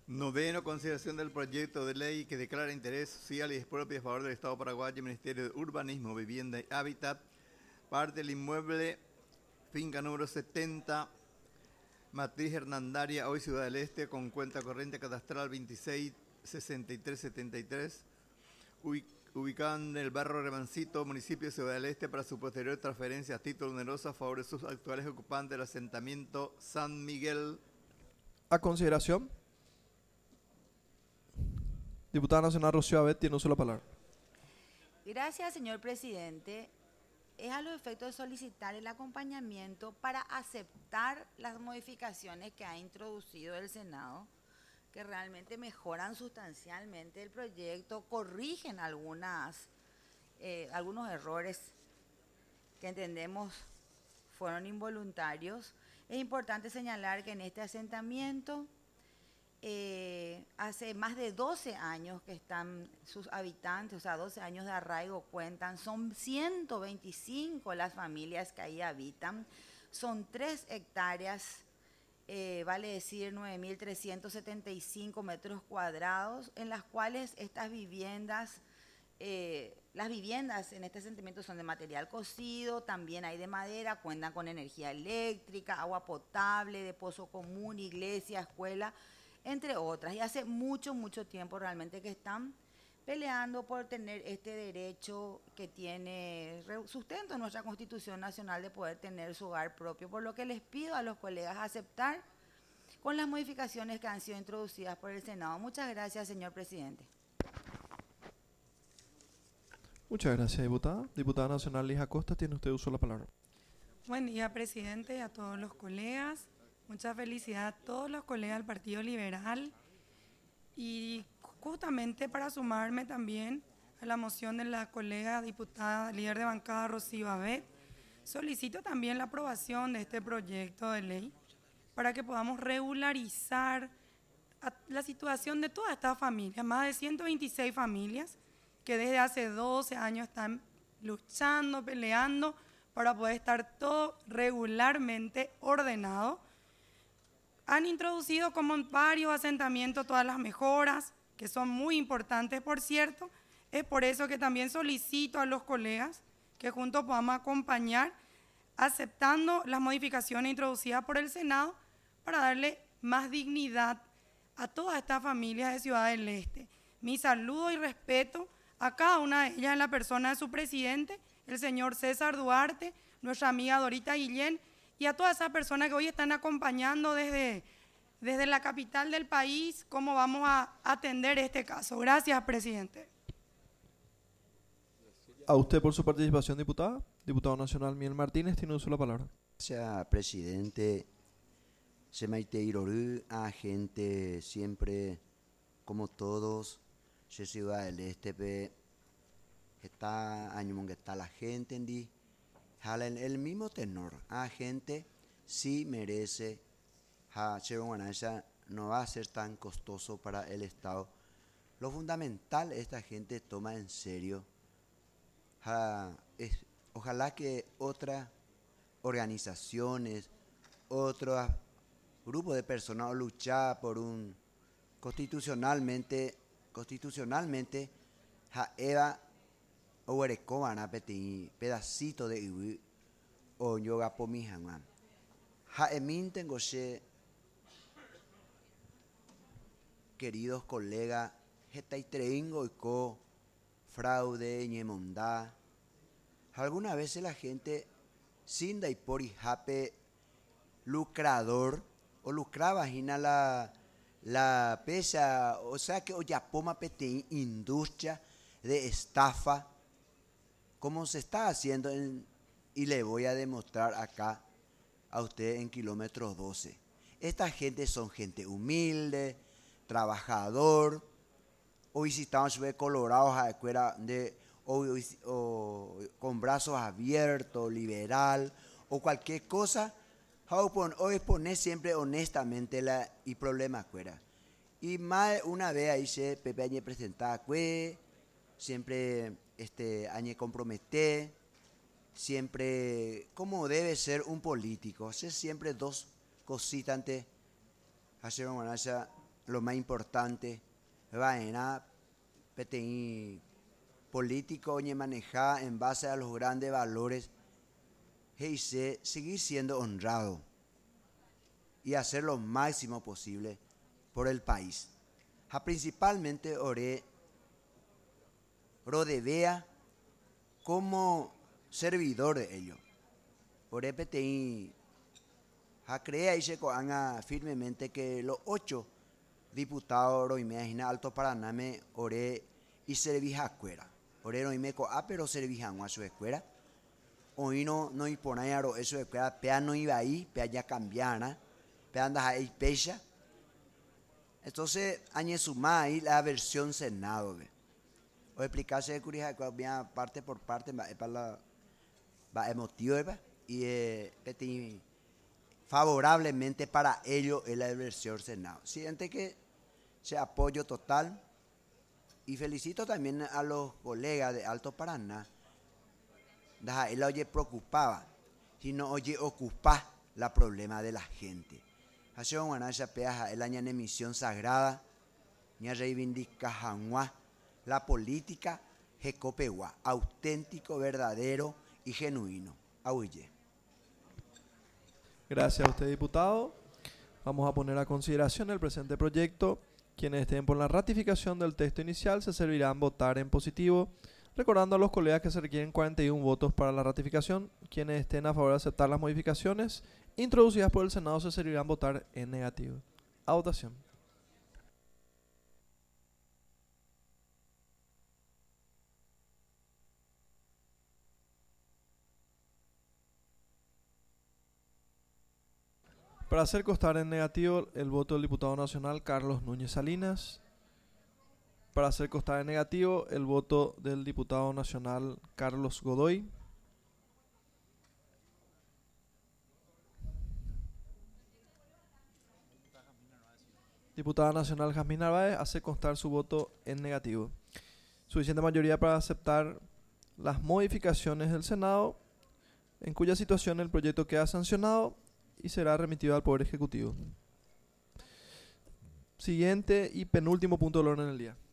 Noveno, consideración del proyecto de ley que declara interés social y expropia a favor del Estado paraguayo, Ministerio de Urbanismo, Vivienda y Hábitat, parte del inmueble, finca número 70, matriz Hernandaria, hoy Ciudad del Este, con cuenta corriente catastral 266373, ubicada en el barrio Remancito, municipio de Ciudad del Este, para su posterior transferencia a título oneroso a favor de sus actuales ocupantes del asentamiento San Miguel. A consideración. Diputada Nacional Rocío Abet tiene uso de la palabra. Gracias, señor presidente. Es a los efectos de solicitar el acompañamiento para aceptar las modificaciones que ha introducido el Senado, que realmente mejoran sustancialmente el proyecto, corrigen algunos errores que entendemos fueron involuntarios. Es importante señalar que en este asentamiento hace más de 12 años que están sus habitantes, o sea, 12 años de arraigo cuentan, son 125 las familias que ahí habitan, son 3 hectáreas, vale decir 9.375 metros cuadrados, en las cuales estas viviendas, las viviendas en este asentamiento son de material cocido, también hay de madera, cuentan con energía eléctrica, agua potable, de pozo común, iglesia, escuela, entre otras. Y hace mucho, mucho tiempo realmente que están peleando por tener este derecho que tiene sustento en nuestra Constitución Nacional de poder tener su hogar propio, por lo que les pido a los colegas aceptar con las modificaciones que han sido introducidas por el Senado. Muchas gracias, señor presidente. Muchas gracias, diputada. Diputada Nacional Lija Costa, tiene usted uso de la palabra. Buen día, presidente, y a todos los colegas. Mucha felicidad a todos los colegas del Partido Liberal. Y justamente para sumarme también a la moción de la colega diputada líder de bancada Rocío Abet, solicito también la aprobación de este proyecto de ley para que podamos regularizar la situación de todas estas familias, más de 126 familias que desde hace 12 años están luchando, peleando para poder estar todo regularmente ordenado. Han introducido como en varios asentamientos todas las mejoras, que son muy importantes, por cierto. Es por eso que también solicito a los colegas que juntos podamos acompañar aceptando las modificaciones introducidas por el Senado para darle más dignidad a todas estas familias de Ciudad del Este. Mi saludo y respeto a cada una de ellas en la persona de su presidente, el señor César Duarte, nuestra amiga Dorita Guillén, y a todas esas personas que hoy están acompañando desde la capital del país, cómo vamos a atender este caso. Gracias, presidente. A usted por su participación, diputada. Diputado Nacional Miel Martínez, tiene uso de la palabra. Gracias, presidente. Semaite Iroru, a gente siempre, como todos, de Ciudad del Este, está año que está la gente en el mismo tenor, a gente sí merece, no va a ser tan costoso para el Estado. Lo fundamental esta gente toma en serio. Ojalá que otras organizaciones, otros grupos de personas luchar por un constitucionalmente Eva Owerekobana peti pedacito de iwi o yoga pomihangan. Emin tengo queridos colegas, jetaitrengo y co fraude, ñemondá. Algunas veces la gente sin y por jape lucrador o lucraba vagina la pesa, o sea que oyapoma pete industria de estafa, como se está haciendo y le voy a demostrar acá a usted en kilómetros 12. Esta gente son gente humilde, trabajador. Hoy si estamos colorados a escuela o con brazos abiertos, liberal o cualquier cosa, hoy exponer siempre honestamente y problema fuera. Y más una vez ahí se Pepe añe presentaba siempre añe compromete, siempre como debe ser un político, hacer siempre dos cositas antes hacer una lo más importante, va en a PTI político oye manejar en base a los grandes valores, dice seguir siendo honrado y hacer lo máximo posible por el país. Principalmente oré rodevea como servidor de ellos. Oré PTI crea y se coanga firmemente que los 8 diputados Roimea Alto Paraná me oré y serví a escuela. Oré Roime coa pero serví a su escuela. Hoy no imponía eso de escuela, pea no iba ahí, pea ya cambiara, pea anda ahí pecha. Entonces, añe suma ahí la versión Senado. O explicarse de curiosidad parte por parte, va emotivo y favorablemente para ello es la versión Senado. Siente que se apoyo total y felicito también a los colegas de Alto Paraná. Él oye preocupaba, sino oye ocupa la problema de la gente. Hace un guanacha peaja el año en emisión sagrada, ni reivindica janguá la política jecopegua, auténtico, verdadero y genuino. Ahuye. Gracias a usted, diputado. Vamos a poner a consideración el presente proyecto. Quienes estén por la ratificación del texto inicial se servirán votar en positivo, recordando a los colegas que se requieren 41 votos para la ratificación. Quienes estén a favor de aceptar las modificaciones introducidas por el Senado se servirán votar en negativo. A votación. Para hacer constar en negativo el voto del diputado nacional Carlos Núñez Salinas. Para hacer constar en negativo el voto del diputado nacional Carlos Godoy. Diputada nacional Jazmín Narváez hace constar su voto en negativo. Suficiente mayoría para aceptar las modificaciones del Senado, en cuya situación el proyecto queda sancionado y será remitido al Poder Ejecutivo. Siguiente y penúltimo punto del orden del día.